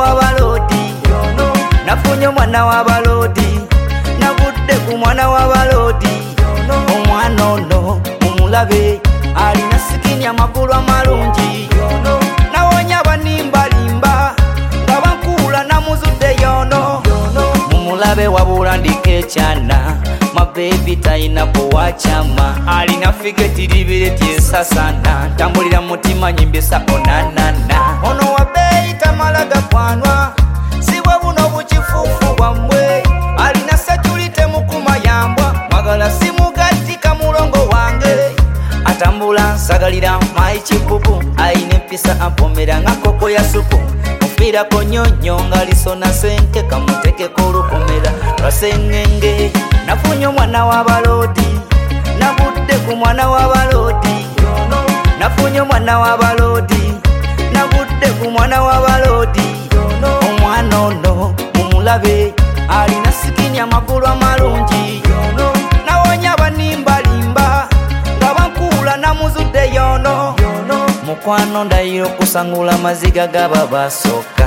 w'abalodi, nafunye omwana w'abalodi, nagudde ku mwana w'abalodi. Omwana ono mumulabe alina sikini amakulu amalungi, nawonya abanimbalimba nga bankuula namuzudde yono. Mumulabe wabula ndiko ekyana, mabebi talina bwewachama, alina figeti libire tyensasana, tambulira mutima nyimbisa onanana. Ono wabeeyi tamala gakwanwa, sibwe buno bukifuufu bwammwe, alina security mukuma yambwa, mwagala simugattika mulongo wange, atambula nsagalira mayi kibubu, ayina empisa ampomera nga koko ya supu, mufirako nyonyo nga lisona sente kamutekeko olukomera lwasengenge. Nafunye omwana w'abalodi, nagudde ku mwana w'abalodi, nafunye omwana w'abalodi, nagudde ku mwana w'abalodi. Omwana ono mumulabe alina sikini amakulu amalungi, nawonya abanimbalimba nga bankuula namuzudde yono. Mukwano ndayira okusangula amaziga gaba basooka,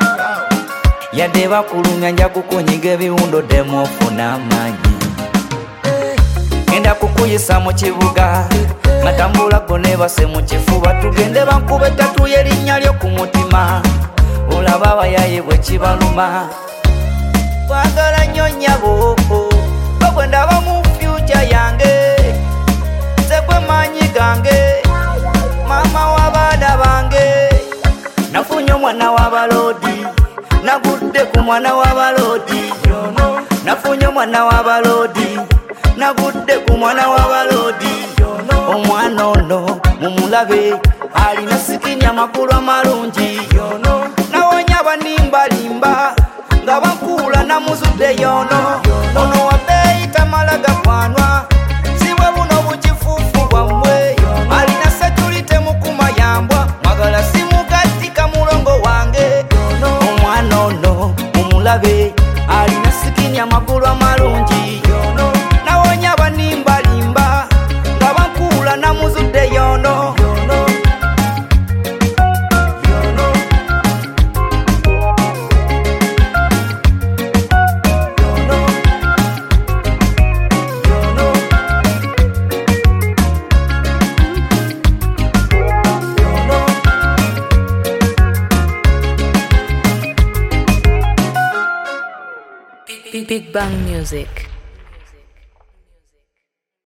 yadde bakulumya nja kukunyiga ebiwundo ddemu ofuna amaanyi. Ngenda kukuyisa mu kibuga, matambula go nebase mu kifuba, tugende bankube ettatu y'erinnya lyo ku mutima, olaba abayaye bwe kibaluma. Twagala nnyo nnyabo bagwe ndaba mu future yange, nze gwe maanyi gange, maama w'abaana bange. Nafunye omwana w'abalodi, nagudde ku mwana w'abalodi, nafunye omwana w'abalodi, nagudde ku mwana w'abalodi. Omwana ono mumulabe alina sikini amakulu amalungi, nawonya abanimbalimba nga bankuula namuzudde yono. Ono wabeeyi tamala gakwanwa, sibwe buno bukifuufu bwammwe, alina security mukuma yambwa, mwagala simugattika mulongo wange. Omwana ono mumulabe alina sikini amakulu amalungi, nawonya abanimbalimba nga bankuula namuzudde yono. Big Bang Music.